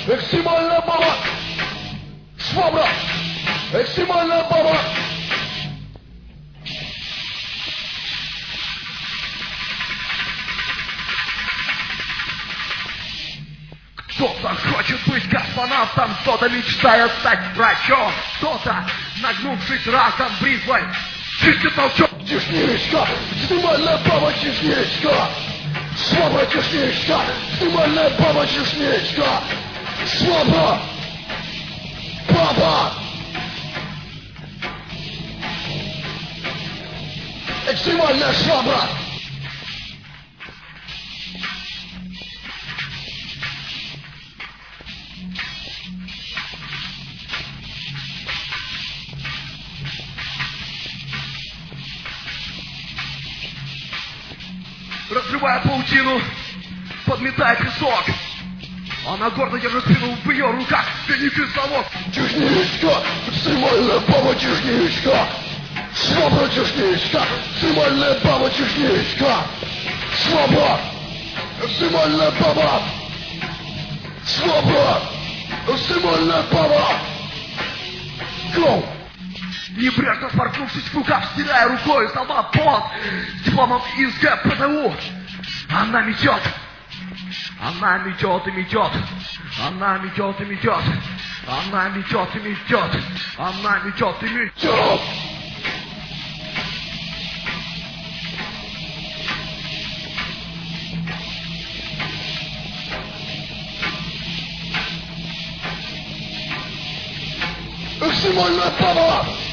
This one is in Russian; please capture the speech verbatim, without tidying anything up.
Экстремальная баба! Швабра! Экстремальная баба! Кто-то хочет быть космонавтом, кто-то мечтает стать врачом, кто-то, нагнувшись раком бритвой, чистит толчок. Техничка! Экстремальная баба техничка! Швабра техничка! Экстремальная баба техничка! Швабра! Баба! Экстремальная швабра! Разрывая паутину, подметая песок. Она гордо держит спину в ее руках, финикс совок. Техничка! Экстремальная баба техничка! Швабра техничка! Экстремальная баба техничка! Швабра! Экстремальная баба! Швабра! Экстремальная баба! Гоу! Небрежно споркнувшись в рукав, стирая рукой со лба пот дипломом из ГПТУ. Она метет. Она метет и метет. Она метет и метет. Она метет и метет. Она метет и метет. Экстремальная баба!